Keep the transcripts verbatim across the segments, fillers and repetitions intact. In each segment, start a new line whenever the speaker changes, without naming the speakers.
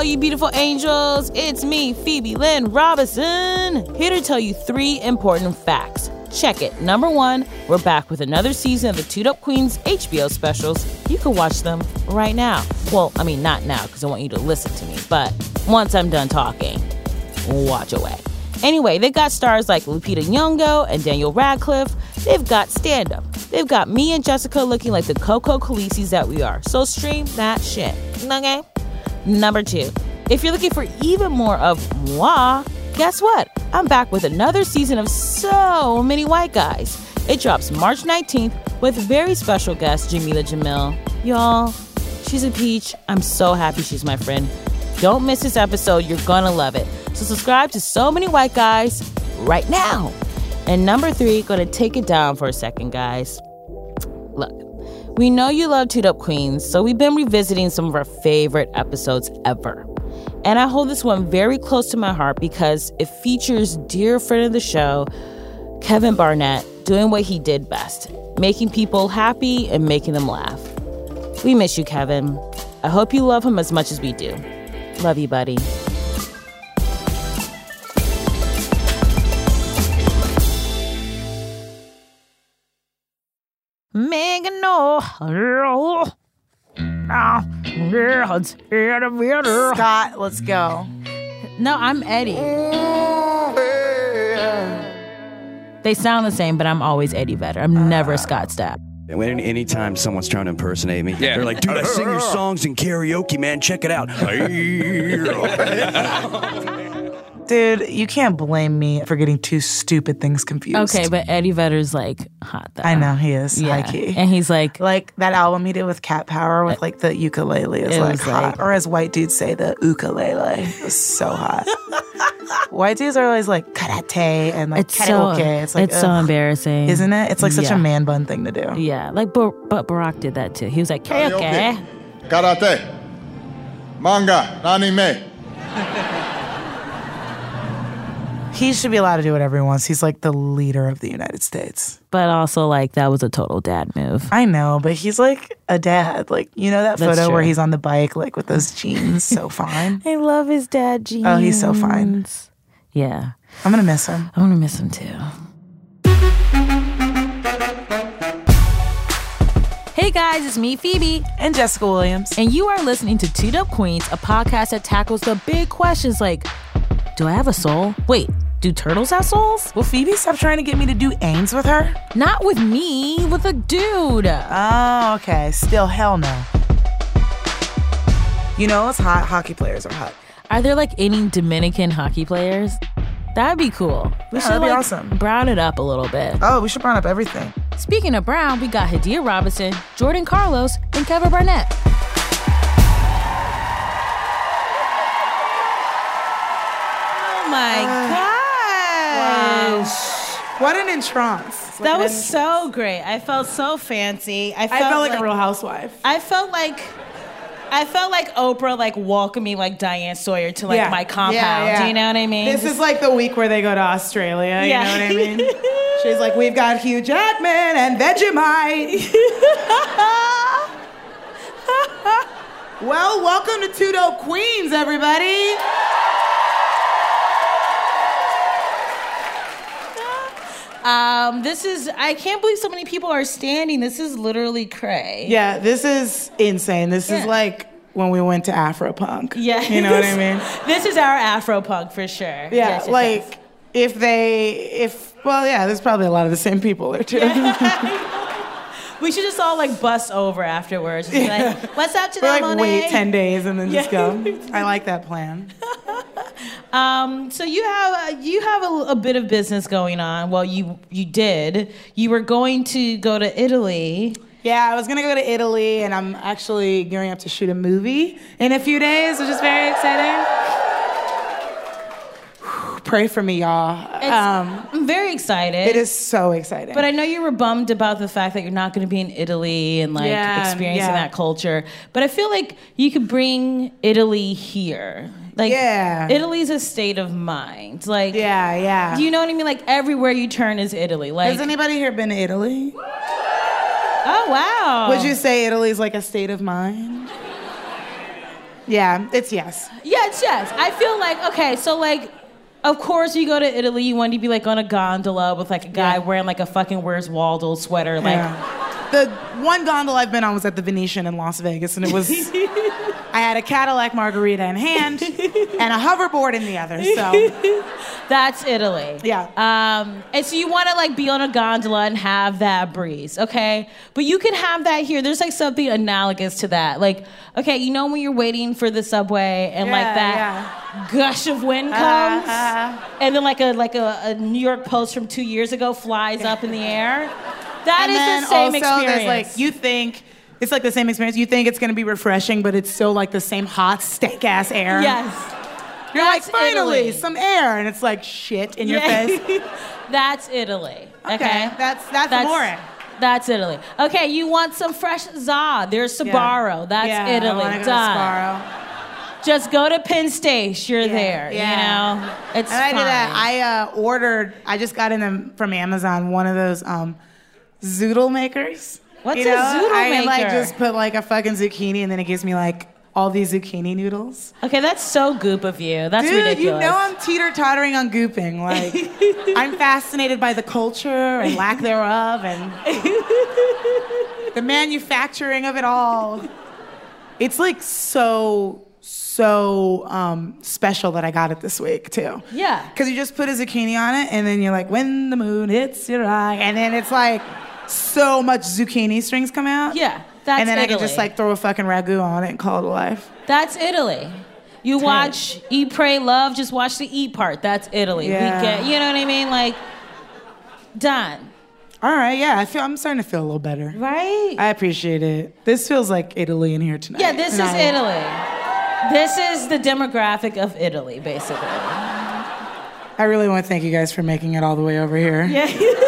you beautiful angels. It's me, Phoebe Lynn Robinson, here to tell you three important facts. Check it. Number one, we're back with another season of the Two Dope Queens H B O specials. You can watch them right now. Well, I mean, not now, because I want you to listen to me. But once I'm done talking, watch away. Anyway, they got stars like Lupita Nyong'o and Daniel Radcliffe. They've got stand-up. They've got me and Jessica looking like the Coco Khaleesi's that we are. So stream that shit. Okay? Number two, if you're looking for even more of moi, guess what? I'm back with another season of So Many White Guys. It drops March nineteenth with very special guest Jamila Jamil. Y'all, she's a peach. I'm so happy she's my friend. Don't miss this episode. You're gonna love it. So subscribe to So Many White Guys right now. And number three, gonna take it down for a second, guys. Look, we know you love Two Dope Queens, so we've been revisiting some of our favorite episodes ever. And I hold this one very close to my heart because it features dear friend of the show, Kevin Barnett, doing what he did best, making people happy and making them laugh. We miss you, Kevin. I hope you love him as much as we do. Love you, buddy. Megan, no.
Scott, let's go.
No, I'm Eddie. They sound the same, but I'm always Eddie Vedder. I'm never Scott Stapp.
And when anytime someone's trying to impersonate me, yeah. They're like, dude, I sing your songs in karaoke, man. Check it out.
Dude, you can't blame me for getting two stupid things confused.
Okay, but Eddie Vedder's like hot though.
I know, he is.
Yeah.
High key.
And he's like...
Like that album he did with Cat Power with like the ukulele is like hot. Like, or as white dudes say, the ukulele. It was so hot. White dudes are always like karate and like
it's
karaoke.
So,
it's like
it's so embarrassing.
Isn't it? It's like such
yeah.
a man bun thing to do.
Yeah, like Bar- but Barack did that too. He was like karaoke.
Karate. Manga. Anime.
He should be allowed to do whatever he wants. He's like the leader of the United States.
But also, like, that was a total dad move.
I know, but he's like a dad. Like, you know that
That's
photo
true.
where he's on the bike, like with those jeans? So fine.
I love his dad jeans.
Oh, he's so fine.
Yeah.
I'm going to miss him.
I'm going to miss him too. Hey guys, it's me, Phoebe.
And Jessica Williams.
And you are listening to Two Dope Queens, a podcast that tackles the big questions like, do I have a soul? Wait, do turtles have souls?
Will Phoebe stop trying to get me to do Ains with her?
Not with me, with a dude.
Oh, okay. Still, hell no. You know what's hot? Hockey players are hot.
Are there like any Dominican hockey players? That'd be cool. We
Yeah,
should
that'd be
like,
awesome.
brown it up a little bit.
Oh, we should brown up everything.
Speaking of brown, we got Hadia Robinson, Jordan Carlos, and Kevin Barnett. Oh my gosh.
Wow. What an entrance.
That was so great. I felt so fancy. I felt,
I felt like, like a real housewife.
I felt like I felt like Oprah like welcoming like Diane Sawyer to like
yeah.
my compound.
Yeah, yeah.
Do you know what I mean?
This is like the week where they go to Australia. You
Yeah.
know what I mean? She's like, we've got Hugh Jackman and Vegemite. Well, welcome to Two Dope Queens, everybody.
Um, this is, I can't believe so many people are standing. This is literally cray.
Yeah, this is insane. This
Yeah.
is like when we went to Afropunk.
Yeah.
You know what I mean?
This is our Afropunk for sure.
Yeah,
Yes, yes,
like
yes.
if they, if, well, yeah, there's probably a lot of the same people there too.
We should just all like bust over afterwards. Just be like, what's up to
We're
them,
like,
Monet?
wait ten days and then just
Yeah.
go. I like that plan.
Um, so you have you have a, a bit of business going on. Well, you you did. You were going to go to Italy.
Yeah, I was gonna go to Italy, and I'm actually gearing up to shoot a movie in a few days, which is very exciting. Pray for me, y'all. Um,
I'm very excited.
it is so exciting.
But I know you were bummed about the fact that you're not going to be in Italy and like
Yeah,
experiencing
yeah.
that culture. But I feel like you could bring Italy here. Like,
Yeah.
Italy's a state of mind. Like,
yeah, yeah.
do you know what I mean? Like, everywhere you turn is Italy. Like,
Has anybody here been to Italy?
oh wow.
Would you say Italy's like a state of mind? Yeah, it's yes.
Yeah, it's yes. I feel like, okay, so like, of course you go to Italy, you want to be like on a gondola with like a guy yeah. wearing like a fucking Where's Waldo sweater. Like,
yeah. The one gondola I've been on was at the Venetian in Las Vegas, and it was, I had a Cadillac margarita in hand and a hoverboard in the other, so.
That's Italy.
Yeah.
Um, and so you want to like be on a gondola and have that breeze, okay? But you can have that here. There's like something analogous to that. Like, okay, you know when you're waiting for the subway and
yeah,
like that
yeah.
gush of wind comes,
uh, uh,
and then like a like a, a New York Post from two years ago flies yeah. up in the air. That
and
is
then
the same
also
experience.
There's like you think it's like the same experience. You think it's gonna be refreshing, but it's still like the same hot stank ass air.
Yes.
You're
That's
like, finally,
Italy.
some air, and it's like shit in
yeah.
your face.
That's Italy. Okay,
okay. that's that's, that's amore.
That's Italy. Okay, you want some fresh za? There's Sbarro. Yeah. That's
yeah,
Italy.
I go
Done.
To Sbarro.
Just go to Penn Station. You're
yeah,
there.
Yeah.
You know, it's
and I
fine.
did that. I uh, ordered. I just got in them from Amazon. One of those um, zoodle makers.
What's
you know?
a zoodle
I,
maker?
I like just put like a fucking zucchini, and then it gives me like all these zucchini noodles.
Okay, that's so goop of you. That's
Dude,
ridiculous.
you know I'm teeter-tottering on gooping. Like, I'm fascinated by the culture and lack thereof and the manufacturing of it all. It's like so, so um, special that I got it this week, too.
Yeah.
Because you just put a zucchini on it, and then you're like, when the moon hits your eye. And then it's like, so much zucchini strings come out.
Yeah. That's
and then
Italy.
I can just like throw a fucking ragu on it and call it a life.
That's Italy. You
Tight.
watch Eat, Pray, Love, just watch the eat part. That's Italy.
Yeah.
We get, you know what I mean? Like, done.
All right, yeah, I feel I'm starting to feel a little better.
Right?
I appreciate it. This feels like Italy in here tonight.
Yeah, this
and
is
I,
Italy. This is the demographic of Italy, basically.
I really want to thank you guys for making it all the way over here.
Yeah.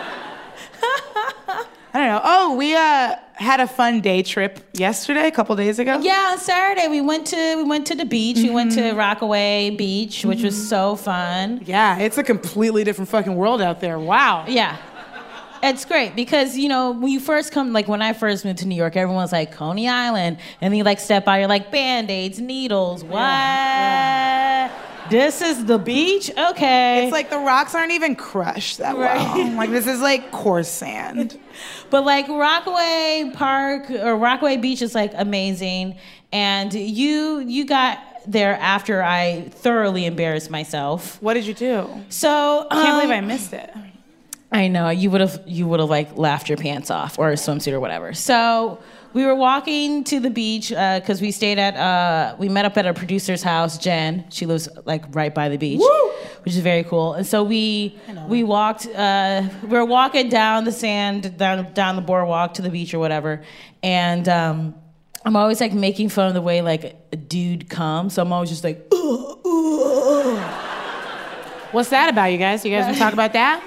I don't know. Oh, we uh, had a fun day trip yesterday, a couple days ago.
Yeah, on Saturday we went to we went to the beach. Mm-hmm. We went to Rockaway Beach, mm-hmm. which was so fun.
Yeah, it's a completely different fucking world out there. Wow.
Yeah. It's great because, you know, when you first come, like when I first moved to New York, everyone's like, Coney Island. And then you like step out, you're like, Band-Aids, needles, what? Yeah, yeah. This is the beach? Okay.
It's like the rocks aren't even crushed that right. well. Like this is like coarse sand.
But like Rockaway Park or Rockaway Beach is like amazing. And you you got there after I thoroughly embarrassed myself.
What did you do?
So
I can't
um,
believe I missed it.
I know, you would have you would have like laughed your pants off or a swimsuit or whatever. So we were walking to the beach because uh, we stayed at, uh, we met up at a producer's house, Jen. She lives like right by the beach,
Woo!
Which is very cool. And so we we walked, uh, we were walking down the sand, down, down the boardwalk to the beach or whatever. And um, I'm always like making fun of the way like a dude comes. So I'm always just like, ugh, ugh.
What's that about, you guys? You guys want to talk about that?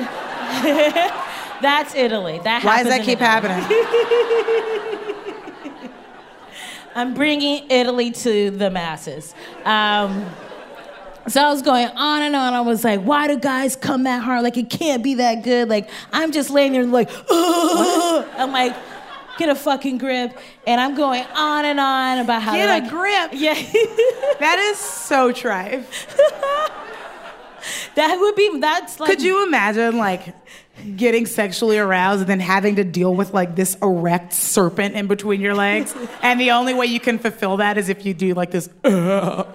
That's Italy. That
Why does that keep
Italy.
happening?
I'm bringing Italy to the masses. Um, so I was going on and on. I was like, why do guys come that hard? Like, it can't be that good. Like, I'm just laying there like, ugh. I'm like, get a fucking grip. And I'm going on and on about how
Get
like,
a grip?
Yeah.
That is so trife.
That would be, that's like.
Could you imagine, like, getting sexually aroused and then having to deal with, like, this erect serpent in between your legs? And the only way you can fulfill that is if you do, like, this, uh.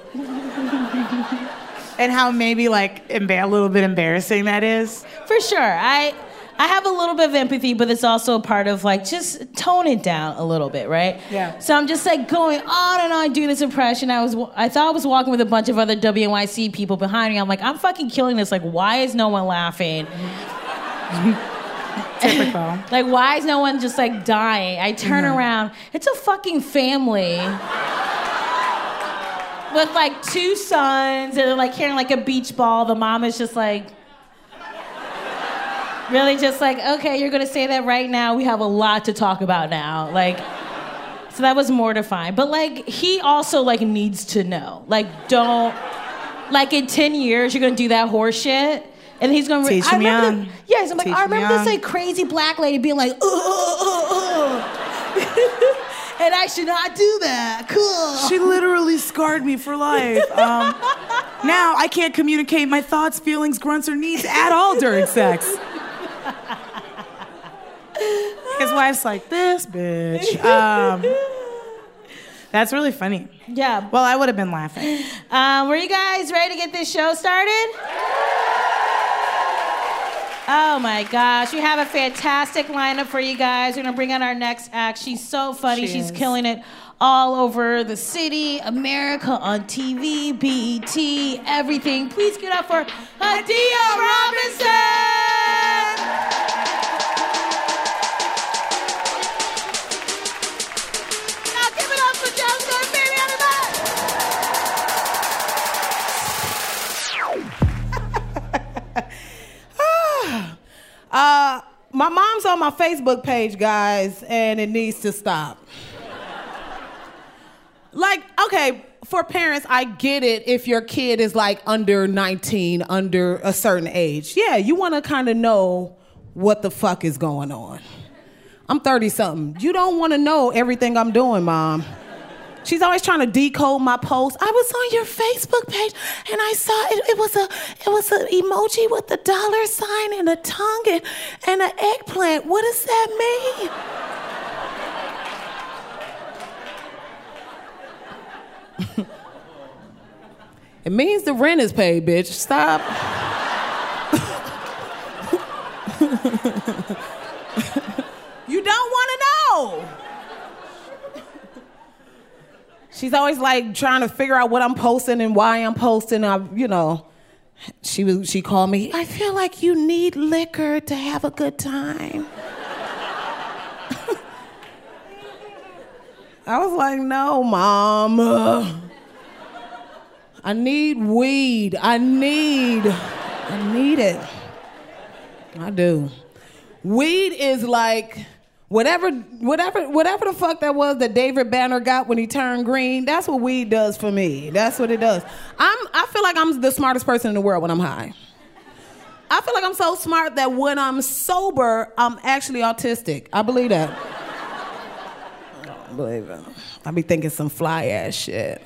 And how maybe, like, emba- a little bit embarrassing that is?
For sure. I I have a little bit of empathy, but it's also a part of, like, just tone it down a little bit, right?
Yeah.
So I'm just, like, going on and on doing this impression. I was, I thought I was walking with a bunch of other W N Y C people behind me. I'm like, I'm fucking killing this. Like, why is no one laughing?
Typical.
Like, why is no one just, like, dying? I turn mm-hmm. around. It's a fucking family. With, like, two sons, and they're, like, carrying, like, a beach ball. The mom is just, like... Really just like, okay, you're going to say that right now. We have a lot to talk about now. Like, so that was mortifying. But, like, he also, like, needs to know. Like, don't... Like, in ten years, you're going to do that horse shit. And he's going to...
Teach him young.
The, yes, I'm like,
Teach
I remember
young.
this, like, crazy black lady being like, uh, uh, uh.
And I should not do that. Cool.
She literally scarred me for life. Um, now I can't communicate my thoughts, feelings, grunts, or needs at all during sex. His wife's like, this bitch. Um, that's really funny.
Yeah.
Well, I would have been laughing.
Um, were you guys ready to get this show started? Oh my gosh, we have a fantastic lineup for you guys. We're gonna bring on our next act. She's so funny.
She
She's
is.
killing it all over the city, America, on T V, B E T, everything. Please get up for Hadia Robinson! Now give it up for Jessica and Baby on the
Uh, my mom's on my Facebook page, guys, and it needs to stop. Like, okay, for parents, I get it if your kid is like under nineteen, under a certain age. Yeah, you want to kind of know what the fuck is going on. I'm thirty-something. You don't want to know everything I'm doing, Mom. She's always trying to decode my post. I was on your Facebook page and I saw it, it was a it was an emoji with a dollar sign and a tongue and, and an eggplant. What does that mean? It means the rent is paid, bitch. Stop. You don't want to know. She's always like trying to figure out what I'm posting and why I'm posting. I, you know, she was. She called me. I feel like you need liquor to have a good time. I was like, no, Mom. Uh, I need weed. I need. I need it. I do. Weed is like. Whatever, whatever, whatever the fuck that was that David Banner got when he turned green, that's what weed does for me. That's what it does. I'm, I feel like I'm the smartest person in the world when I'm high. I feel like I'm so smart that when I'm sober, I'm actually autistic. I believe that. I believe it. I be thinking some fly ass shit.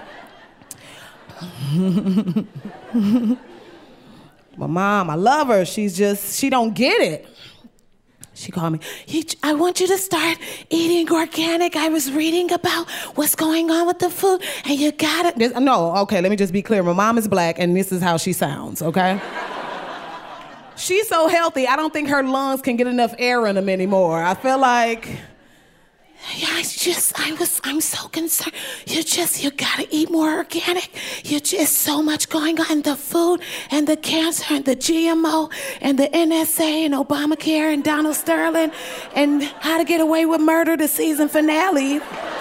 My mom, I love her. She's just, she don't get it. She called me, you, I want you to start eating organic. I was reading about what's going on with the food, and you gotta... This, no, okay, let me just be clear. My mom is black, and this is how she sounds, okay? She's so healthy, I don't think her lungs can get enough air in them anymore. I feel like... Yeah, I just, I was, I'm so concerned. You just, you gotta eat more organic. You just so much going on, the food and the cancer and the G M O and the N S A and Obamacare and Donald Sterling and How to Get Away with Murder, the season finale.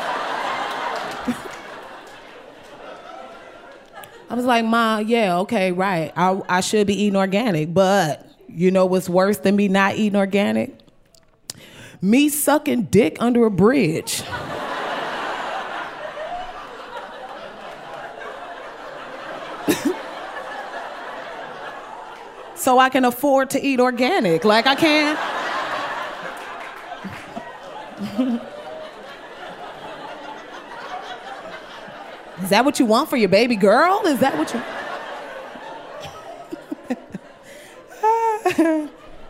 I was like, Ma, yeah, okay, right. I, I should be eating organic, but you know what's worse than me not eating organic? Me sucking dick under a bridge. So I can afford to eat organic. Like I can't. Is that what you want for your baby girl? Is that what you...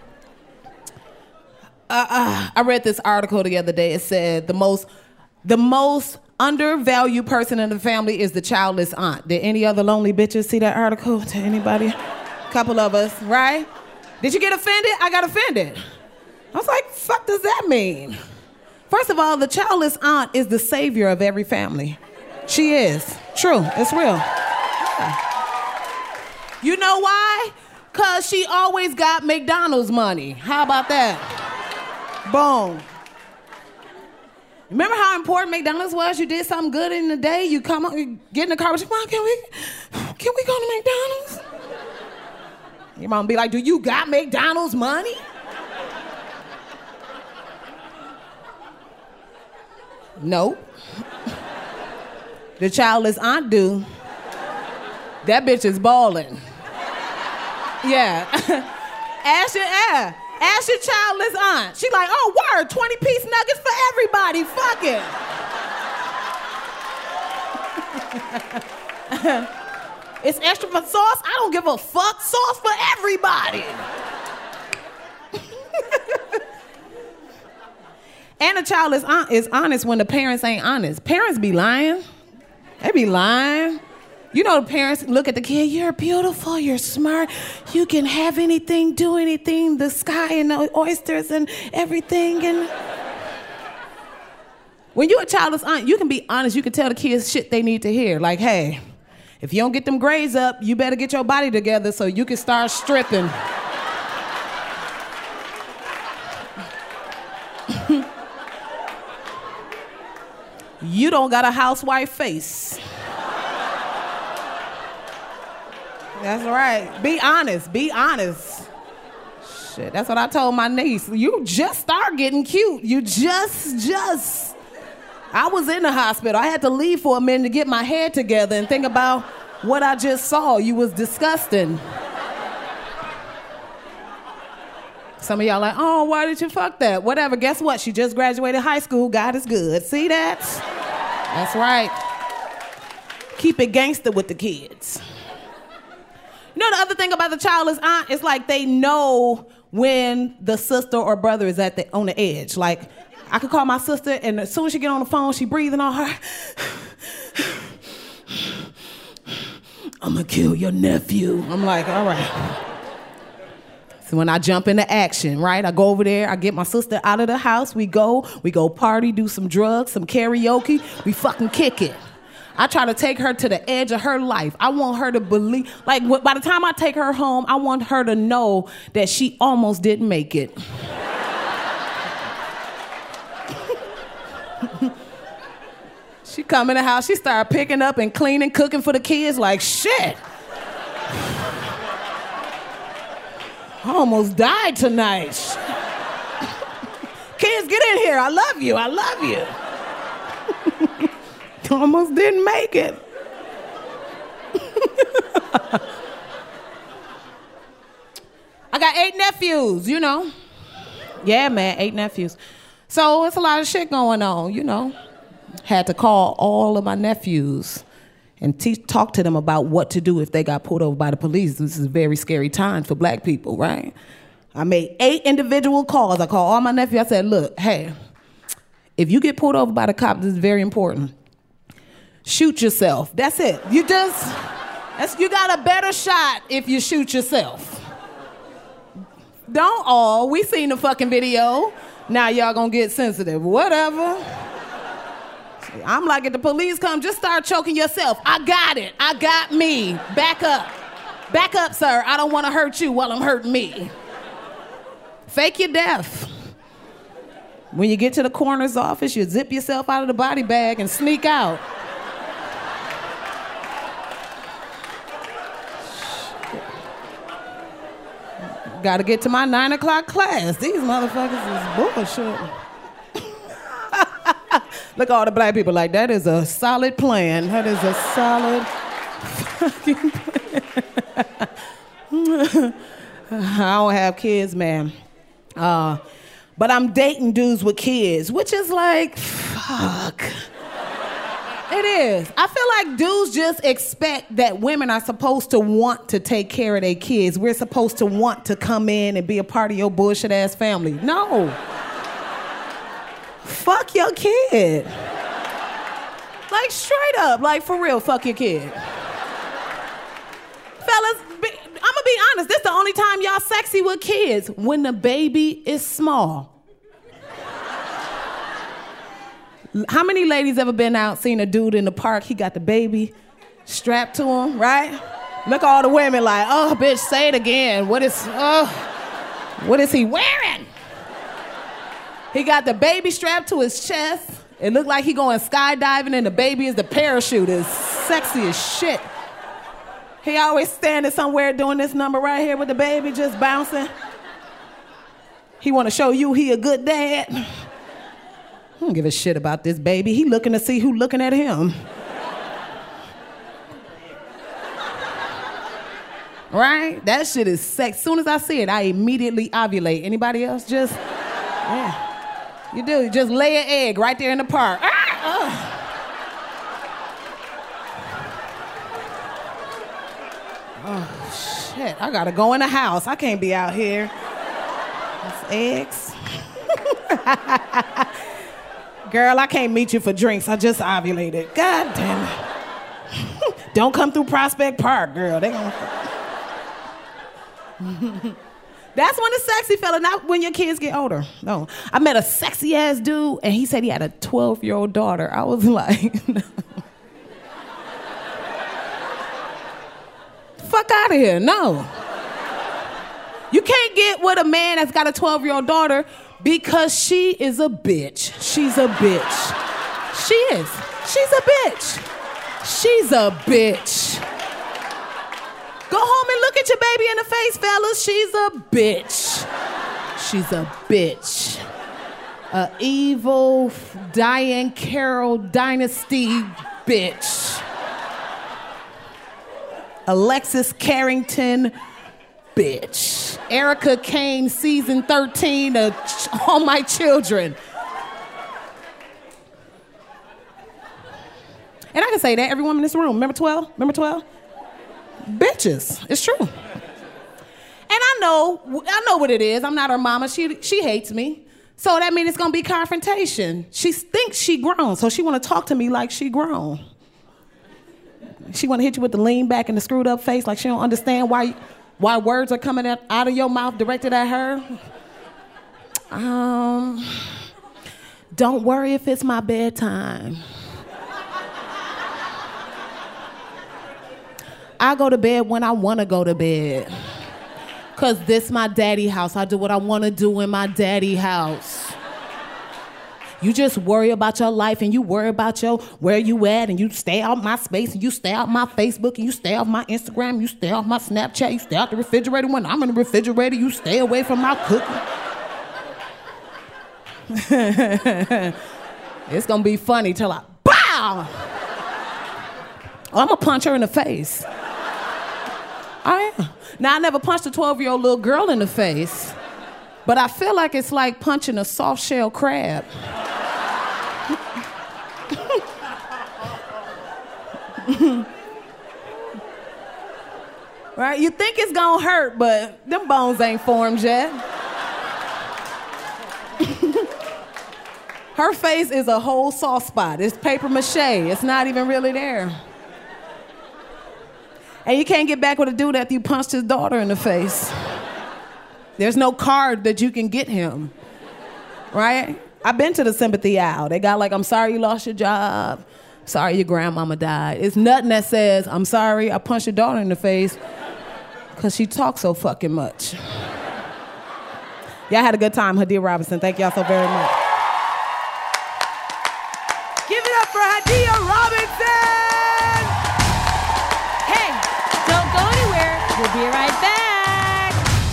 Uh, uh, I read this article the other day. It said the most, the most undervalued person in the family is the childless aunt. Did any other lonely bitches see that article? To anybody? A couple of us, right? Did you get offended? I got offended. I was like, fuck does that mean? First of all, the childless aunt is the savior of every family. She is. True. It's real. Yeah. You know why? Because she always got McDonald's money. How about that? Boom. Remember how important McDonald's was? You did something good in the day, you come up, you get in the car, you Mom, can we, can we go to McDonald's? Your mom be like, do you got McDonald's money? Nope. The childless aunt do. That bitch is balling. Yeah. Ask your, yeah. Ask your childless aunt. She like, oh, word, twenty-piece nuggets for everybody. Fuck it. It's extra for sauce. I don't give a fuck. Sauce for everybody. And a child is, on, is honest when the parents ain't honest. Parents be lying. They be lying. You know, the parents look at the kid, you're beautiful, you're smart, you can have anything, do anything, the sky and the oysters and everything. And when you're a child that's honest, you can be honest, you can tell the kids shit they need to hear. Like, hey, if you don't get them grades up, you better get your body together so you can start stripping. You don't got a housewife face. That's right. Be honest. Be honest. Shit, that's what I told my niece. You just start getting cute. You just, just. I was in the hospital. I had to leave for a minute to get my head together and think about what I just saw. You was disgusting. Some of y'all like, oh, why did you fuck that? Whatever. Guess what? She just graduated high school. God is good. See that? That's right. Keep it gangster with the kids. You know the other thing about the child is aunt, it's like they know when the sister or brother is at the on the edge. Like, I could call my sister, and as soon as she get on the phone, she breathing on her. I'm gonna kill your nephew. I'm like, all right. So when I jump into action, right? I go over there, I get my sister out of the house, we go, we go party, do some drugs, some karaoke, we fucking kick it. I try to take her to the edge of her life. I want her to believe, like by the time I take her home, I want her to know that she almost didn't make it. She come in the house, she started picking up and cleaning, cooking for the kids like, shit. I almost died tonight. Kids, get in here. I love you. I love you. Almost didn't make it. I got eight nephews, you know. Yeah, man, eight nephews. So it's a lot of shit going on, you know. Had to call all of my nephews and te- talk to them about what to do if they got pulled over by the police. This is a very scary time for black people, right? I made eight individual calls. I called all my nephews. I said, look, hey, if you get pulled over by the cop, this is very important. Shoot yourself. That's it. You just, that's, you got a better shot if you shoot yourself. Don't all. We seen the fucking video. Now y'all gonna get sensitive. Whatever. I'm like, if the police come, just start choking yourself. I got it. I got me. Back up. Back up, sir. I don't want to hurt you while I'm hurting me. Fake your death. When you get to the coroner's office, you zip yourself out of the body bag and sneak out. Got to get to my nine o'clock class. These motherfuckers is bullshit. Look at all the black people like, that is a solid plan. That is a solid fucking plan. I don't have kids, man. Uh, but I'm dating dudes with kids, which is like, fuck. It is. I feel like dudes just expect that women are supposed to want to take care of their kids. We're supposed to want to come in and be a part of your bullshit ass family. No. Fuck your kid. Like straight up, like for real, fuck your kid. Fellas, be, I'm gonna be honest, this is the only time y'all sexy with kids, when the baby is small. How many ladies ever been out, seen a dude in the park, he got the baby strapped to him, right? Look at all the women like, oh, bitch, say it again. What is, oh, what is he wearing? He got the baby strapped to his chest. It looked like he going skydiving and the baby is the parachute. It's sexy as shit. He always standing somewhere doing this number right here with the baby just bouncing. He want to show you he a good dad. I don't give a shit about this baby. He looking to see who looking at him. Right? That shit is sex. As soon as I see it, I immediately ovulate. Anybody else? Just, yeah. You do. You just lay an egg right there in the park. Ah, Oh, shit. I gotta go in the house. I can't be out here. That's eggs. Girl, I can't meet you for drinks. I just ovulated. God damn it. Don't come through Prospect Park, girl. They gonna... That's when the sexy fella, not when your kids get older. No. I met a sexy ass dude and he said he had a twelve-year-old daughter. I was like, no. Fuck out of here, no. You can't get with a man that's got a twelve-year-old daughter because she is a bitch. She's a bitch. She is. She's a bitch. She's a bitch. Go home and look at your baby in the face, fellas. She's a bitch. She's a bitch. A evil Diane Carroll dynasty bitch. Alexis Carrington bitch. Erica Kane season thirteen of All My Children. And I can say that, every woman in this room. Remember twelve? Remember twelve? Bitches. It's true. And I know, I know what it is. I'm not her mama. She she hates me. So that means it's gonna be confrontation. She thinks she grown, so she wanna talk to me like she grown. She wanna hit you with the lean back and the screwed up face like she don't understand why why words are coming out of your mouth directed at her. Um, don't worry if it's my bedtime. I go to bed when I want to go to bed. Because this my daddy house. I do what I want to do in my daddy house. You just worry about your life and you worry about your where you at and you stay out my space and you stay out my Facebook and you stay off my Instagram, you stay off my Snapchat, you stay out the refrigerator. When I'm in the refrigerator, you stay away from my cooking. It's going to be funny till I, bow! Oh, I'm going to punch her in the face. I am. Now, I never punched a twelve-year-old little girl in the face, but I feel like it's like punching a soft-shell crab. Right? You think it's gonna hurt, but them bones ain't formed yet. Her face is a whole soft spot. It's paper mache. It's not even really there. And you can't get back with a dude after you punched his daughter in the face. There's no card that you can get him, right? I've been to the sympathy aisle. They got like, I'm sorry you lost your job. Sorry your grandmama died. It's nothing that says, I'm sorry I punched your daughter in the face because she talks so fucking much. Y'all had a good time, Hadia Robinson. Thank y'all so very much.
Give it up for Hadia Robinson! We'll be right back.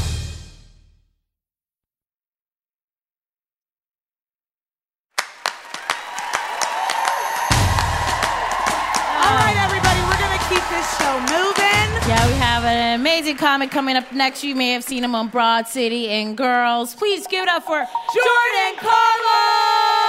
All right, everybody, we're going to keep this show moving.
Yeah, we have an amazing comic coming up next. You may have seen him on Broad City and Girls. Please give it up for Jordan Carlos!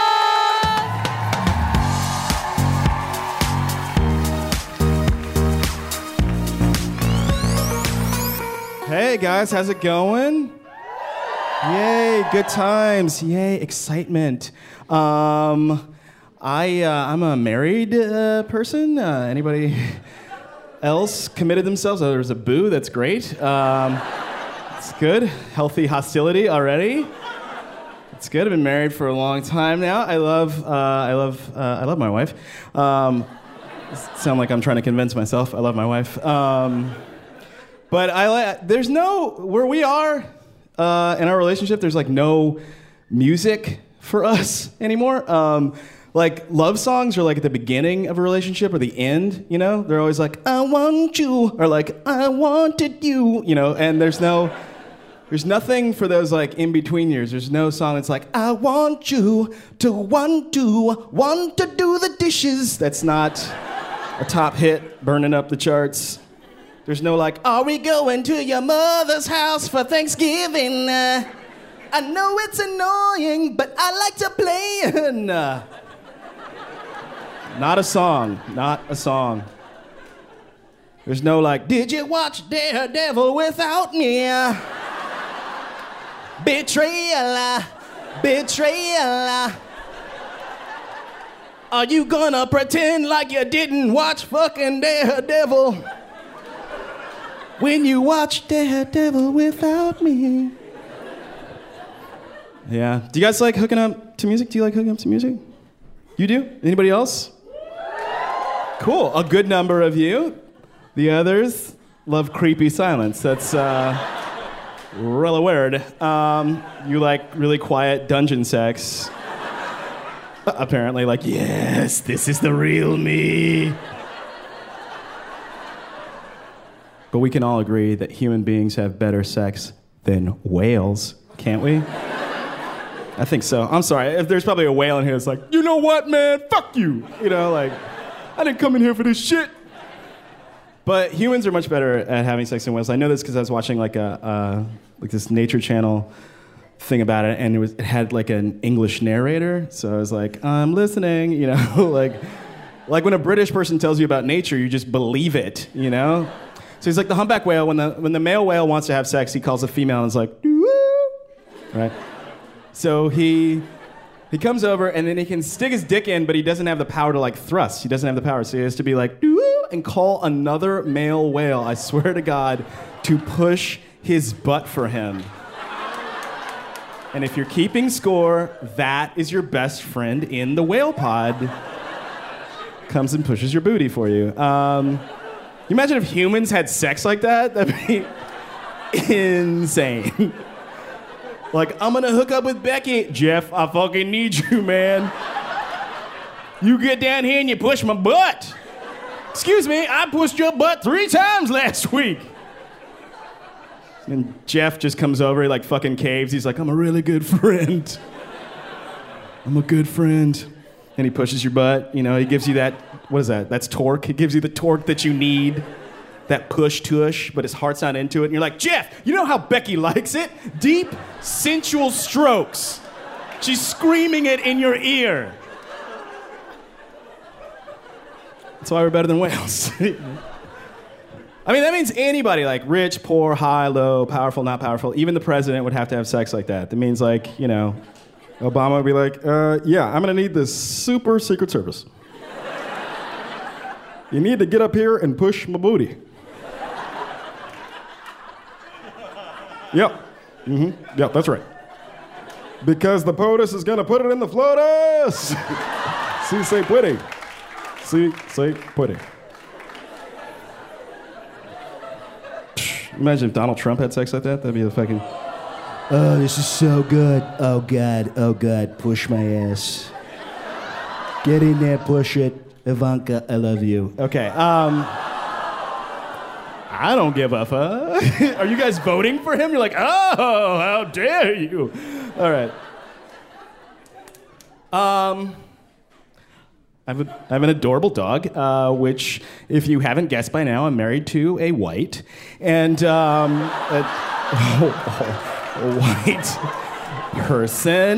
Hey guys, how's it going? Yay, good times. Yay, excitement. Um, I, uh, I'm a married uh, person. Uh, anybody else committed themselves? Oh, there's a boo, that's great. Um, it's good. Healthy hostility already. It's good. I've been married for a long time now. I love, uh, I love, uh, I love my wife. Um, sound like I'm trying to convince myself. I love my wife. Um, But I, there's no, where we are uh, in our relationship, there's like no music for us anymore. Um, like love songs are like at the beginning of a relationship or the end, you know? They're always like, I want you, or like, I wanted you, you know? And there's no, there's nothing for those like in-between years. There's no song that's like, I want you to want to, want to do the dishes. That's not a top hit burning up the charts. There's no like, are we going to your mother's house for Thanksgiving? Uh, I know it's annoying, but I like to play. Nah. Not a song, not a song. There's no like, did you watch Daredevil without me? Betrayal, betrayal. Are you gonna pretend like you didn't watch fucking Daredevil when you watch Daredevil without me? Yeah. Do you guys like hooking up to music? Do you like hooking up to music? You do? Anybody else? Cool. A good number of you. The others love creepy silence. That's uh, really weird. Um, you like really quiet dungeon sex. Apparently, like, yes, this is the real me. But we can all agree that human beings have better sex than whales, can't we? I think so. I'm sorry. If there's probably a whale in here that's like, you know what, man? Fuck you. You know, like, I didn't come in here for this shit. But humans are much better at having sex than whales. I know this because I was watching like a uh, like this Nature Channel thing about it, and it was it had like an English narrator. So I was like, I'm listening, you know, like like when a British person tells you about nature, you just believe it, you know. So he's like the humpback whale. When the when the male whale wants to have sex, he calls the female and is like, doo, right. So he. He comes over and then he can stick his dick in, but he doesn't have the power to like thrust. He doesn't have the power, so he has to be like, doo, and call another male whale, I swear to God, to push his butt for him. And if you're keeping score, that is your best friend in the whale pod. Comes and pushes your booty for you. Um, you imagine if humans had sex like that? That'd be insane. Like, I'm gonna hook up with Becky. Jeff, I fucking need you, man. You get down here and you push my butt. Excuse me, I pushed your butt three times last week. And Jeff just comes over, he like fucking caves. He's like, I'm a really good friend. I'm a good friend. And he pushes your butt, you know, he gives you that, what is that? That's torque. He gives you the torque that you need. That push-tush, but his heart's not into it. And you're like, Jeff, you know how Becky likes it? Deep, sensual strokes. She's screaming it in your ear. That's why we're better than whales. I mean, that means anybody, like rich, poor, high, low, powerful, not powerful, even the president would have to have sex like that. That means, like, you know, Obama would be like, uh, yeah, I'm gonna need this super secret service. You need to get up here and push my booty. Yep. Mm-hmm. Yep, that's right. Because the POTUS is gonna put it in the FLOTUS. Si se puede. Si se puede. Imagine if Donald Trump had sex like that. That'd be the fucking...
Oh, this is so good. Oh, God. Oh, God. Push my ass. Get in there, push it. Ivanka, I love you.
Okay, um... I don't give a fuck. Are you guys voting for him? You're like, oh, how dare you? All right. Um... I have, a, I have an adorable dog, uh, which, if you haven't guessed by now, I'm married to a white. And, um... A, oh, oh, a white person.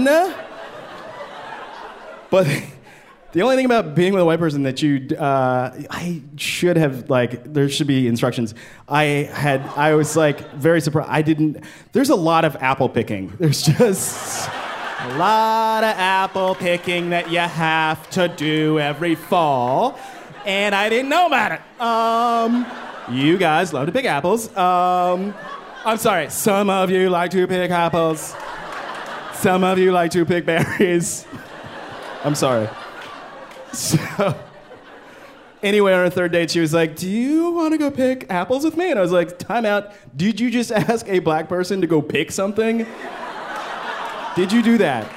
But... The only thing about being with a white person that you, uh, I should have, like, there should be instructions. I had, I was, like, very surprised. I didn't, there's a lot of apple picking. There's just a lot of apple picking that you have to do every fall. And I didn't know about it. Um, you guys love to pick apples. Um, I'm sorry, some of you like to pick apples. Some of you like to pick berries. I'm sorry. So, anyway, on our third date, she was like, do you want to go pick apples with me? And I was like, time out. Did you just ask a black person to go pick something? Did you do that?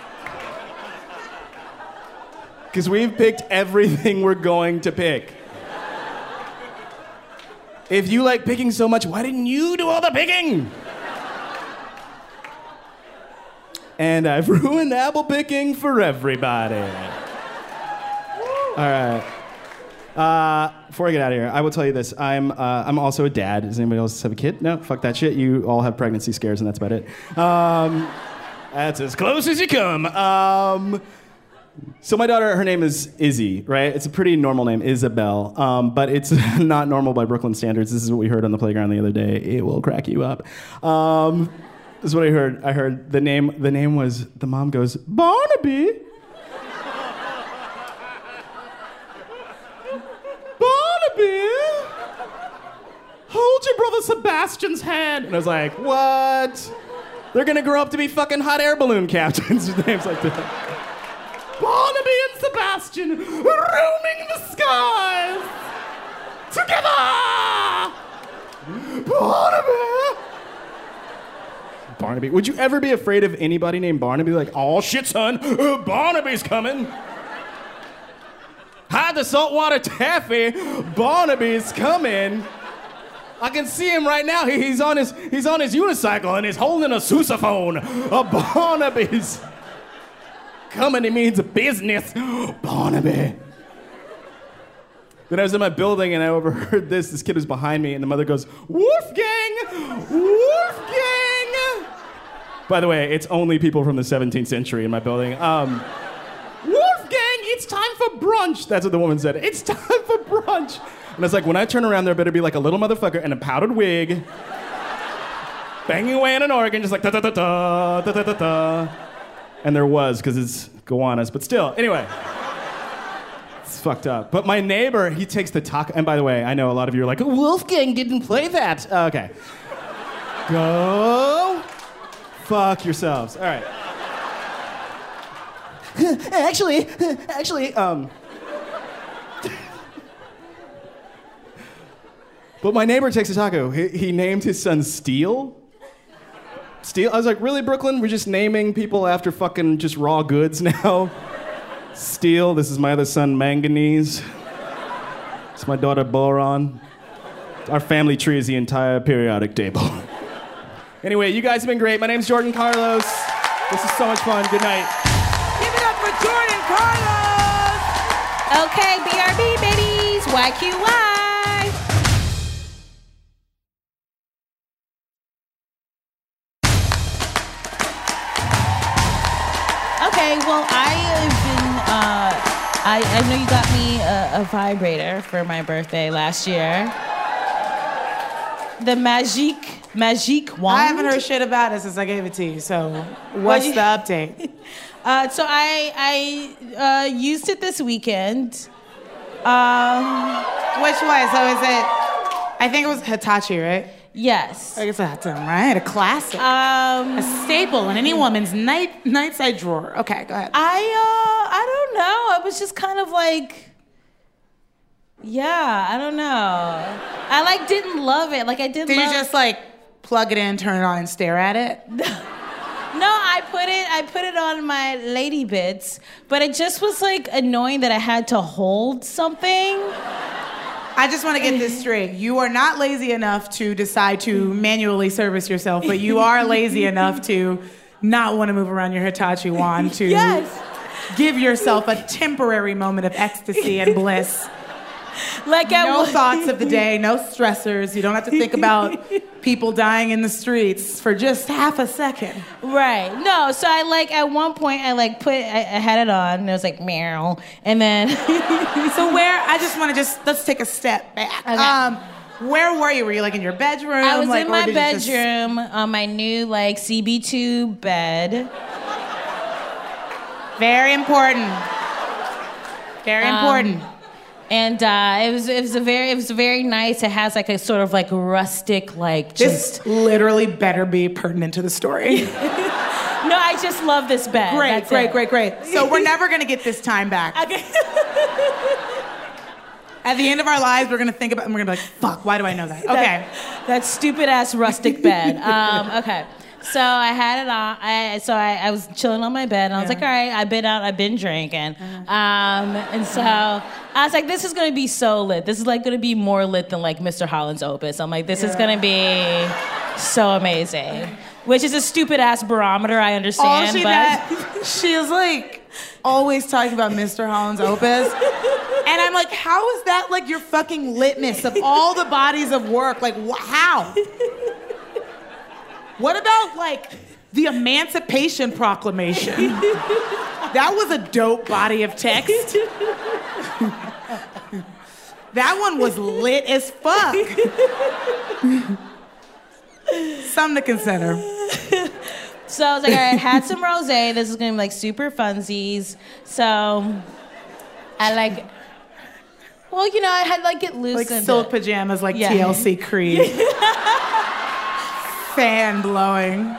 Because we've picked everything we're going to pick. If you like picking so much, why didn't you do all the picking? And I've ruined apple picking for everybody. All right. Uh, before I get out of here, I will tell you this. I'm uh, I'm also a dad. Does anybody else have a kid? No? Fuck that shit. You all have pregnancy scares, and that's about it. Um, that's as close as you come. Um, So my daughter, her name is Izzy, right? It's a pretty normal name, Isabel, um, but it's not normal by Brooklyn standards. This is what we heard on the playground the other day. It will crack you up. Um, this is what I heard. I heard the name. The name was. The mom goes, Barnaby. Barnaby. Hold your brother Sebastian's hand. And I was like, what? They're gonna grow up to be fucking hot air balloon captains with names like that. Barnaby and Sebastian roaming the skies together. Barnaby. Barnaby. Would you ever be afraid of anybody named Barnaby? Like, oh shit, son, uh, Barnaby's coming. Hide the saltwater taffy. Barnaby's coming. I can see him right now. He, he's on his he's on his unicycle and he's holding a sousaphone. A Barnaby's coming. He means business. Barnaby. Then I was in my building and I overheard this. This kid was behind me and the mother goes, Wolfgang! Wolfgang! By the way, it's only people from the seventeenth century in my building. Um, Wolfgang, it's time for brunch. That's what the woman said. It's time for brunch. And it's like, when I turn around, there better be like a little motherfucker in a powdered wig, banging away on an organ, just like da da da da da da da da. And there was, because it's Gowanus, but still, anyway. It's fucked up. But my neighbor, he takes the taco, and by the way, I know a lot of you are like, Wolfgang didn't play that. Uh, okay. Go fuck yourselves. All right. actually, actually, um... But my neighbor takes a taco. He, he named his son Steel. Steel? I was like, really, Brooklyn? We're just naming people after fucking just raw goods now? Steel. This is my other son, Manganese. It's my daughter, Boron. Our family tree is the entire periodic table. Anyway, you guys have been great. My name's Jordan Carlos. This is so much fun. Good night.
Give it up for Jordan Carlos!
Okay, B R B, babies. Y Q Y. Okay, well, I have been, uh, I, I know you got me a, a vibrator for my birthday last year. The Magique, Magique wand.
I haven't heard shit about it since I gave it to you, so what's
you,
the update?
Uh, so I, I uh, used it this weekend. Um,
Which way? So is it, I think it was Hitachi, right?
Yes.
I guess that's them, right? A classic.
Um,
a staple in any woman's night nightside drawer. Okay, go ahead.
I uh I don't know. I was just kind of like, yeah, I don't know. I like didn't love it. Like I didn't.
Did
love...
you just like plug it in, turn it on, and stare at it?
No, I put it I put it on my lady bits, but it just was like annoying that I had to hold something.
I just want to get this straight. You are not lazy enough to decide to manually service yourself, but you are lazy enough to not want to move around your Hitachi wand to
yes.
give yourself a temporary moment of ecstasy and bliss.
Like I
no
w-
thoughts of the day, no stressors. You don't have to think about people dying in the streets for just half a second.
Right. No, so I like, at one point, I like put, I, I had it on, and it was like, meow, and then...
So where, I just want to just, let's take a step back.
Okay.
Um, where were you? Were you like in your bedroom?
I was
like,
in my
just...
bedroom on my new like C B two bed.
Very important. Very
Um,
important.
And uh, it was it was a very it was very nice. It has like a sort of like rustic like just.
This literally better be pertinent to the story.
No, I just love this bed.
Great,
That's
great,
it.
great, great. So we're never gonna get this time back.
Okay.
At the end of our lives, we're gonna think about and we're gonna be like, fuck, why do I know that? Okay.
That, that stupid ass rustic bed. Um, okay. So I had it on. I so I, I was chilling on my bed, and I was
Yeah.
like, all right, I've been out, I've been drinking, um, and so I was like, this is gonna be so lit. This is like gonna be more lit than like Mister Holland's Opus. I'm like, this is gonna be so amazing. Which is a stupid ass barometer, I understand.
All she
but
that, she is like always talking about Mister Holland's Opus. And I'm like, how is that like your fucking litmus of all the bodies of work? Like, wh- how? What about like the Emancipation Proclamation? That was a dope body of text. That one was lit as fuck. Something to consider.
So I was like, all right, I had some rosé. This is gonna be like super funsies. So I like, well, you know, I had like it loosened.
Like silk
it.
pajamas, like
Yeah.
T L C Creed. Fan blowing.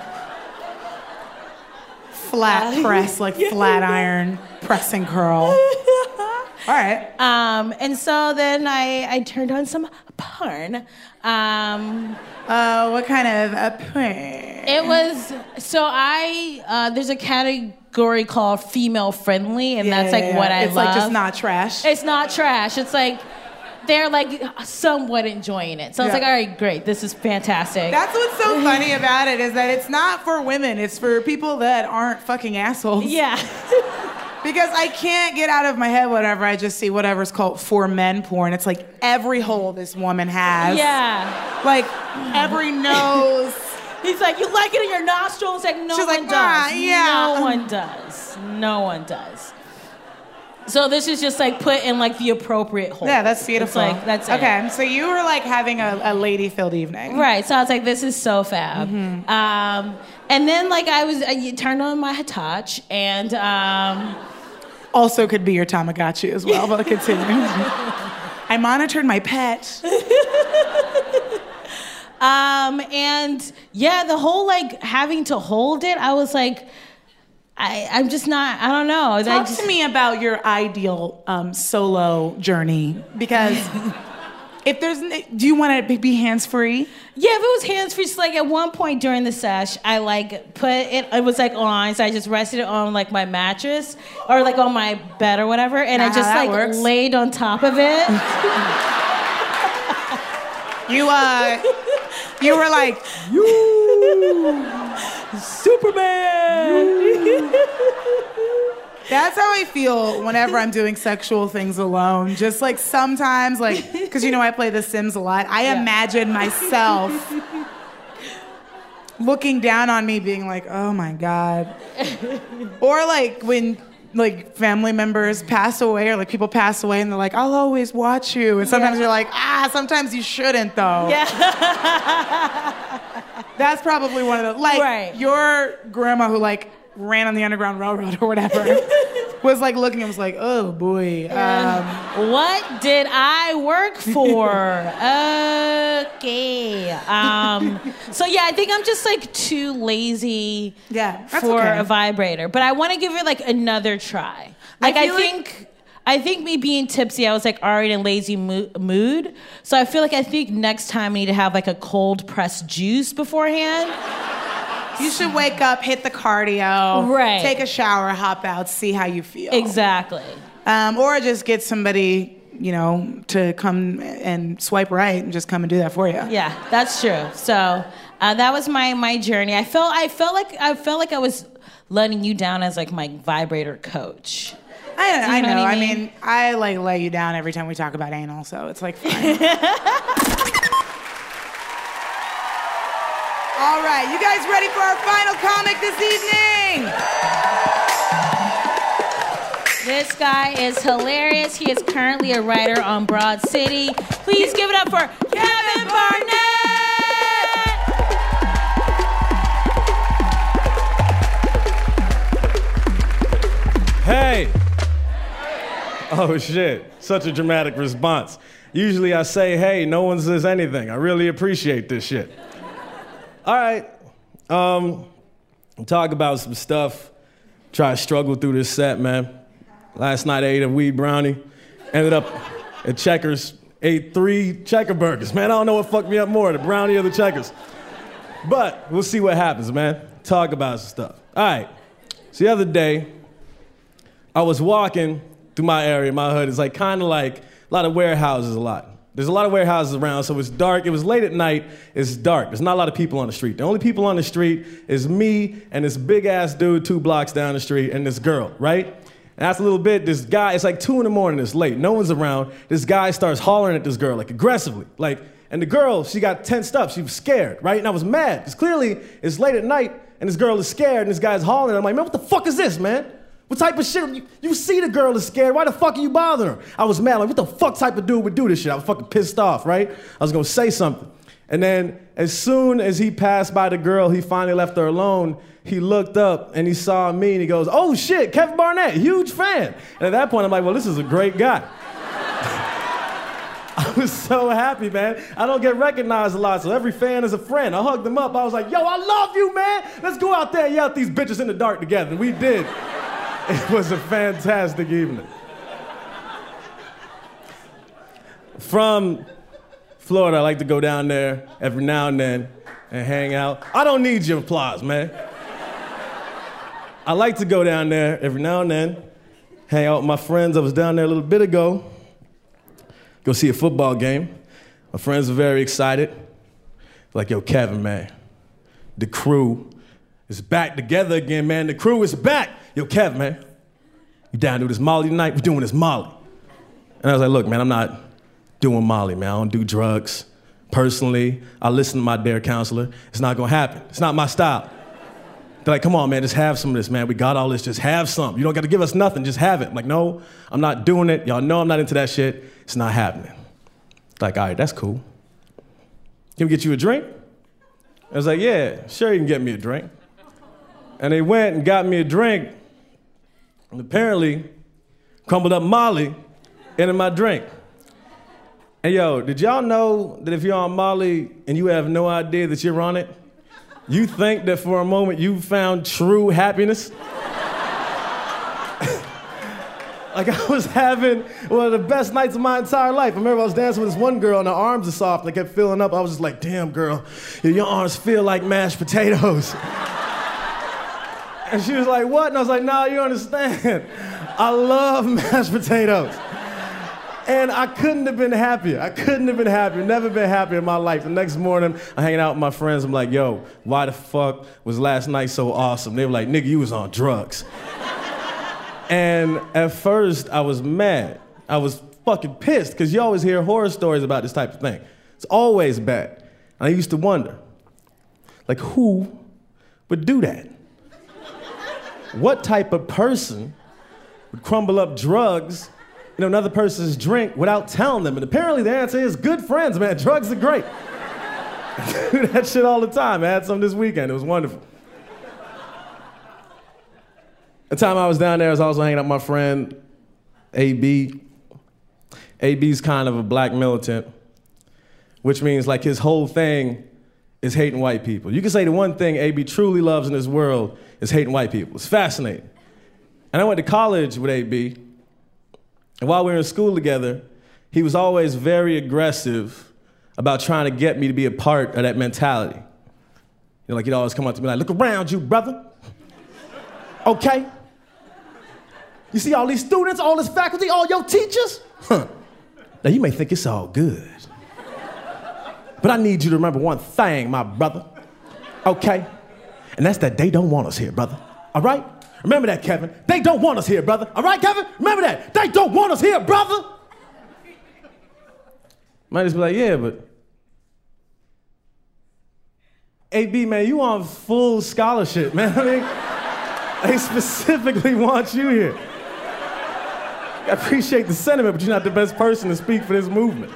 Flat press, like flat iron, press and curl. All right.
Um, and so then I, I turned on some porn. Um,
uh, what kind of a porn?
It was, so I, uh, there's a category called female friendly, and
Yeah,
that's like
yeah,
what
yeah.
I
it's
love.
It's like just not trash.
It's not trash. It's like, they're like somewhat enjoying it. So I was
Yeah.
like, all right, great. This is fantastic.
That's what's so funny about it is that it's not for women. It's for people that aren't fucking assholes.
Yeah.
Because I can't get out of my head whatever I just see whatever's called for men porn. It's like every hole this woman has.
Yeah.
Like every nose.
He's like, you like it in your nostrils? It's like, no
She's
one
like,
does.
ah, yeah.
No one does. No one does. So this is just like put in like the appropriate hole.
Yeah, that's beautiful.
It's like, that's it.
Okay, so you were like having a, a lady-filled evening.
Right. So I was like, this is so fab.
Mm-hmm.
Um, and then like I was, I turned on my Hitachi and. Um,
Also could be your Tamagotchi as well, but continue. I monitored my pet.
um, and yeah, the whole like having to hold it, I was like, I, I'm just not, I don't know.
Talk
I just,
to me about your ideal um, solo journey, because if there's, do you want to be hands-free?
Yeah, if it was hands-free, just like at one point during the sesh, I like put it, it was like on, so I just rested it on like my mattress or like on my bed or whatever, and
Not
I just
how that
like
works.
laid on top of it.
You, uh, you were like, you, Superman. That's how I feel whenever I'm doing sexual things alone. Just like sometimes, like, because you know I play The Sims a lot. I
Yeah.
imagine myself looking down on me, being like, "Oh my god," or like when like family members pass away, or like people pass away, and they're like, "I'll always watch you," and sometimes
Yeah.
you're like, "Ah, sometimes you shouldn't though."
Yeah.
That's probably one of the like
Right.
your grandma who like ran on the Underground Railroad or whatever was like looking and was like, oh boy. Um,
What did I work for? Okay. Um, so yeah, I think I'm just like too lazy
Yeah, that's
for
okay.
a vibrator, but I want to give it like another try. Like I,
feel like-
think. I think me being tipsy, I was like already in lazy mo- mood. So I feel like I think next time I need to have like a cold pressed juice beforehand.
you should wake up, hit the cardio,
Right.
take a shower, hop out, see how you feel.
Exactly.
Um, or just get somebody, you know, to come and swipe right and just come and do that for you.
Yeah, that's true. So uh, that was my my journey. I felt I felt like I felt like I was letting you down as like my vibrator coach.
I,
you
I
know
know.
what I
I
mean?
mean, I like lay you down every time we talk about anal, so it's like fine. All right, you guys ready for our final comic this evening?
This guy is hilarious. He is currently a writer on Broad City. Please give it up for Kevin Barnett.
Hey! Oh shit, such a dramatic response. Usually I say, hey, no one says anything. I really appreciate this shit. All right, um, talk about some stuff. Try to struggle through this set, man. Last night I ate a weed brownie. Ended up at Checkers, ate three Checker burgers. Man, I don't know what fucked me up more, the brownie or the Checkers. But we'll see what happens, man. Talk about some stuff. All right, so the other day, I was walking through my area, my hood. It's like kind of like a lot of warehouses a lot. There's a lot of warehouses around, so it's dark. It was late at night. It's dark. There's not a lot of people on the street. The only people on the street is me and this big-ass dude two blocks down the street and this girl, right? And after a little bit, this guy, it's like two in the morning, it's late. No one's around. This guy starts hollering at this girl, like aggressively. Like, and the girl, she got tensed up. She was scared, right? And I was mad, because clearly it's late at night and this girl is scared and this guy's hollering. I'm like, man, what the fuck is this, man? What type of shit? You, you see the girl is scared. Why the fuck are you bothering her? I was mad. Like, what the fuck type of dude would do this shit? I was fucking pissed off, right? I was gonna say something. And then as soon as he passed by the girl, he finally left her alone. He looked up and he saw me and he goes, oh shit, Kevin Barnett, huge fan. And at that point, I'm like, well, this is a great guy. I was so happy, man. I don't get recognized a lot, so every fan is a friend. I hugged him up. I was like, yo, I love you, man. Let's go out there and yell at these bitches in the dark together. And we did. It was a fantastic evening. From Florida, I like to go down there every now and then and hang out. I don't need your applause, man. I like to go down there every now and then, hang out with my friends. I was down there a little bit ago, go see a football game. My friends are very excited. Like, yo, Kevin, man, the crew is back together again, man. The crew is back. Yo, Kevin, man, you down to do this Molly tonight? We're doing this Molly. And I was like, look, man, I'm not doing Molly, man. I don't do drugs. Personally, I listen to my dare counselor. It's not gonna happen. It's not my style. They're like, come on, man, just have some of this, man. We got all this, just have some. You don't gotta give us nothing, just have it. I'm like, no, I'm not doing it. Y'all know I'm not into that shit. It's not happening. Like, all right, that's cool. Can we get you a drink? I was like, yeah, sure you can get me a drink. And they went and got me a drink, and apparently crumbled up Molly into my drink. And yo, did y'all know that if you're on Molly and you have no idea that you're on it, you think that for a moment you found true happiness? Like, I was having one of the best nights of my entire life. I remember I was dancing with this one girl and her arms are soft and I kept filling up. I was just like, damn, girl, your arms feel like mashed potatoes. And she was like, what? And I was like, nah, you don't understand. I love mashed potatoes. And I couldn't have been happier. I couldn't have been happier. Never been happier in my life. The next morning, I'm hanging out with my friends. I'm like, yo, why the fuck was last night so awesome? They were like, nigga, you was on drugs. And at first, I was mad. I was fucking pissed, because you always hear horror stories about this type of thing. It's always bad. And I used to wonder, like, who would do that? What type of person would crumble up drugs in another person's drink without telling them? And apparently the answer is good friends, man. Drugs are great. I do that shit all the time. I had some this weekend. It was wonderful. The time I was down there, I was also hanging out with my friend, A B. A B's kind of a black militant, which means like his whole thing is hating white people. You can say the one thing A B truly loves in this world is hating white people. It's fascinating. And I went to college with A B, and while we were in school together, he was always very aggressive about trying to get me to be a part of that mentality. You know, like he'd always come up to me like, look around you, brother. Okay? You see all these students, all this faculty, all your teachers? Huh. Now you may think it's all good. But I need you to remember one thing, my brother. Okay? And that's that they don't want us here, brother. All right? Remember that, Kevin. They don't want us here, brother. All right, Kevin? Remember that. They don't want us here, brother. Might just be like, yeah, but A B, man, you on full scholarship, man. I mean, they specifically want you here. I appreciate the sentiment, but you're not the best person to speak for this movement.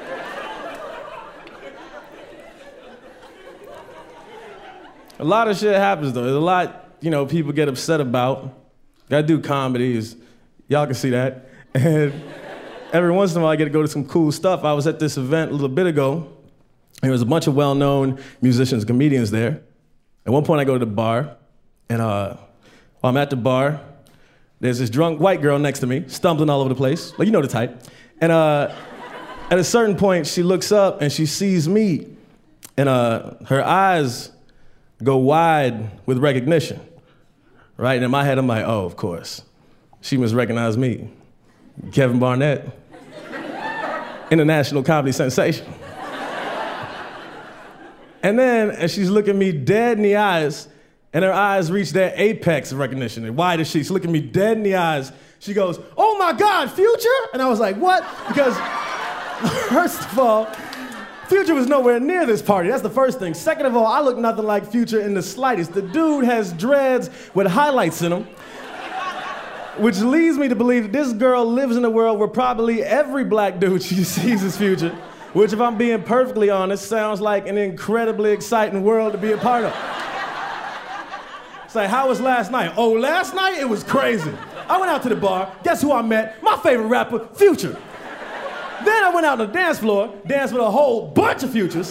A lot of shit happens, though. There's a lot, you know, people get upset about. I do comedy, is, y'all can see that. And every once in a while, I get to go to some cool stuff. I was at this event a little bit ago, and there was a bunch of well-known musicians, comedians there. At one point, I go to the bar, and uh, while I'm at the bar, there's this drunk white girl next to me, stumbling all over the place. Like, you know the type. And uh, at a certain point, she looks up, and she sees me, and uh, her eyes go wide with recognition, right? And in my head, I'm like, oh, of course. She must recognize me. Kevin Barnett, international comedy sensation. And then, as she's looking me dead in the eyes, and her eyes reach their apex of recognition, and wide as she, she's looking me dead in the eyes, she goes, oh my God, Future? And I was like, what? Because, first of all, Future was nowhere near this party. That's the first thing. Second of all, I look nothing like Future in the slightest. The dude has dreads with highlights in them. Which leads me to believe that this girl lives in a world where probably every black dude she sees his future, which if I'm being perfectly honest, sounds like an incredibly exciting world to be a part of. It's like, how was last night? Oh, last night it was crazy. I went out to the bar, guess who I met? My favorite rapper, Future. Then I went out on the dance floor, danced with a whole bunch of Futures.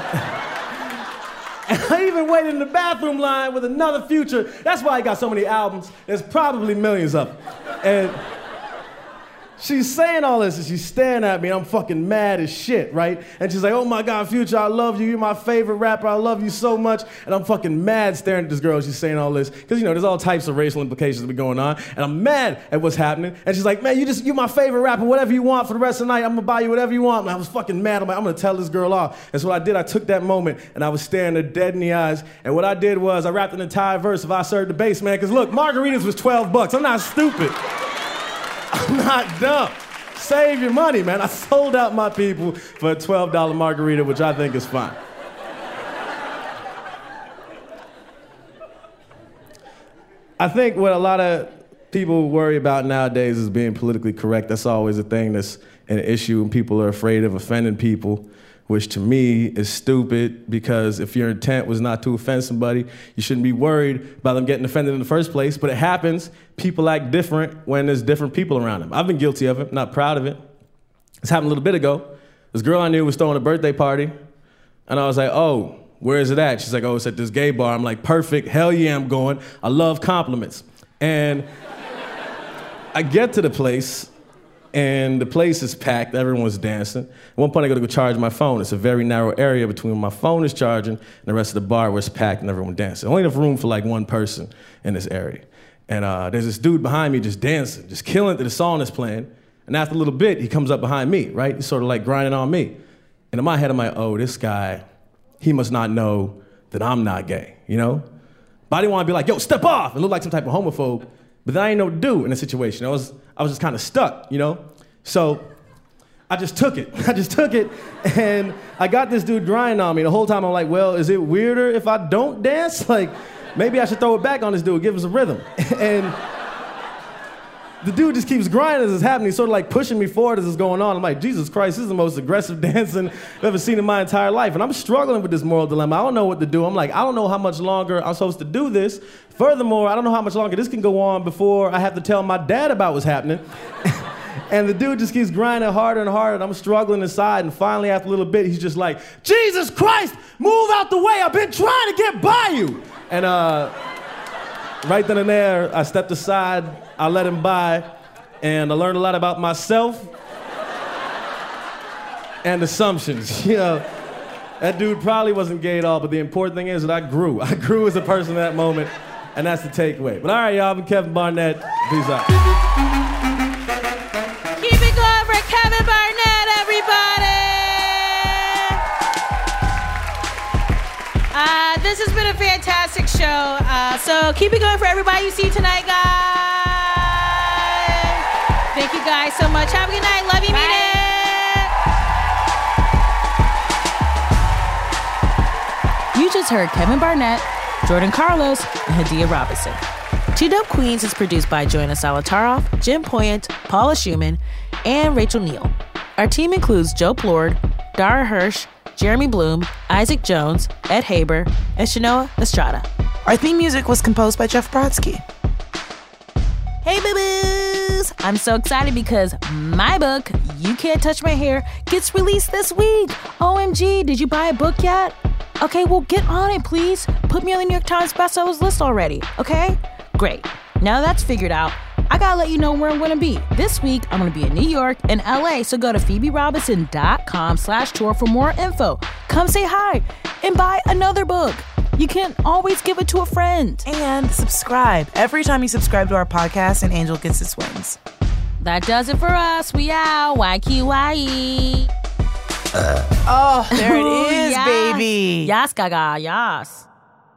And I even waited in the bathroom line with another Future. That's why he got so many albums. There's probably millions of them. And she's saying all this and she's staring at me and I'm fucking mad as shit, right? And she's like, oh my God, Future, I love you. You're my favorite rapper. I love you so much. And I'm fucking mad staring at this girl. She's saying all this. Because, you know, there's all types of racial implications that be going on. And I'm mad at what's happening. And she's like, man, you just, you're my favorite rapper. Whatever you want for the rest of the night, I'm going to buy you whatever you want. And I was fucking mad. I'm like, I'm going to tell this girl off. And so what I did, I took that moment and I was staring her dead in the eyes. And what I did was I rapped an entire verse of I Served the Bass, man. Because look, margaritas was twelve bucks. I'm not stupid. I'm not dumb. Save your money, man. I sold out my people for a twelve dollar margarita, which I think is fine. I think what a lot of people worry about nowadays is being politically correct. That's always a thing that's an issue, and people are afraid of offending people, which to me is stupid, because if your intent was not to offend somebody, you shouldn't be worried about them getting offended in the first place. But it happens. People act different when there's different people around them. I've been guilty of it, not proud of it. This happened a little bit ago. This girl I knew was throwing a birthday party, and I was like, oh, where is it at? She's like, oh, it's at this gay bar. I'm like, perfect, hell yeah, I'm going. I love compliments. And I get to the place, and the place is packed, everyone's dancing. At one point I go to go charge my phone. It's a very narrow area between when my phone is charging and the rest of the bar where it's packed and everyone dancing. Only enough room for like one person in this area. And uh, there's this dude behind me just dancing, just killing it to the song that's playing. And after a little bit, he comes up behind me, right? He's sort of like grinding on me. And in my head, I'm like, oh, this guy, he must not know that I'm not gay, you know? But I didn't want to be like, yo, step off, and look like some type of homophobe. But then I didn't know what to do in a situation. I was, I was just kind of stuck, you know? So I just took it. I just took it, and I got this dude grinding on me. The whole time I'm like, well, is it weirder if I don't dance? Like, maybe I should throw it back on this dude, give us a rhythm. And the dude just keeps grinding as it's happening. He's sort of like pushing me forward as it's going on. I'm like, Jesus Christ, this is the most aggressive dancing I've ever seen in my entire life. And I'm struggling with this moral dilemma. I don't know what to do. I'm like, I don't know how much longer I'm supposed to do this. Furthermore, I don't know how much longer this can go on before I have to tell my dad about what's happening. And the dude just keeps grinding harder and harder, and I'm struggling inside, and finally, after a little bit, he's just like, Jesus Christ, move out the way, I've been trying to get by you. And uh, right then and there, I stepped aside, I let him by, and I learned a lot about myself and assumptions. You know, that dude probably wasn't gay at all, but the important thing is that I grew. I grew as a person in that moment, and that's the takeaway. But all right, y'all, I'm Kevin Barnett. Peace out.
Kevin Barnett, everybody! Uh, this has been a fantastic show. Uh, so keep it going for everybody you see tonight, guys. Thank you guys so much. Have a good night. Love you, mean it. You just heard Kevin Barnett, Jordan Carlos, and Hadia Robinson. Two Dope Queens is produced by Joanna Salataroff, Jim Poyant, Paula Schumann, and Rachel Neal. Our team includes Joe Plord, Dara Hirsch, Jeremy Bloom, Isaac Jones, Ed Haber, and Shanoa Estrada.
Our theme music was composed by Jeff Brodsky.
Hey, boo-boos! I'm so excited because my book, You Can't Touch My Hair, gets released this week. O M G, did you buy a book yet? Okay, well, get on it, please. Put me on the New York Times bestsellers list already, okay? Great. Now that's figured out, I gotta let you know where I'm gonna be. This week, I'm gonna be in New York and L A, so go to phoebe robinson dot com slash tour for more info. Come say hi and buy another book. You can always give it to a friend.
And subscribe. Every time you subscribe to our podcast, an angel gets its wings.
That does it for us. We out. Y Q Y E.
Uh, oh, there it is,
yes.
baby.
Yas, gaga, yas.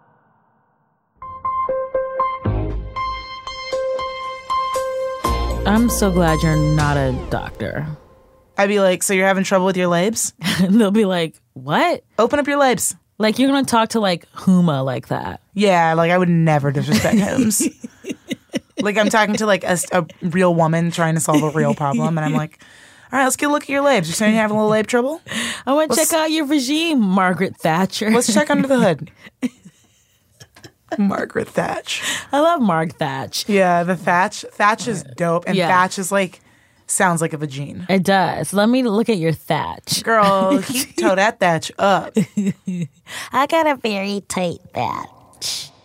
I'm so glad you're not a doctor.
I'd be like, so you're having trouble with your labes?
And they'll be like, what?
Open up your labes.
Like, you're going to talk to, like, Huma like that.
Yeah, like, I would never disrespect Hims. Like I'm talking to like a, a real woman trying to solve a real problem, and I'm like, all right, let's get a look at your labes. You're saying you're having a little labe trouble?
I want to check out your regime, Margaret Thatcher.
Let's check under the hood. Margaret Thatch.
I love Marg Thatch.
Yeah, the Thatch. Thatch is dope, and
Yeah.
Thatch is like sounds like a vagina.
It does. Let me look at your thatch.
Girl, he toe that Thatch up.
I got a very tight thatch.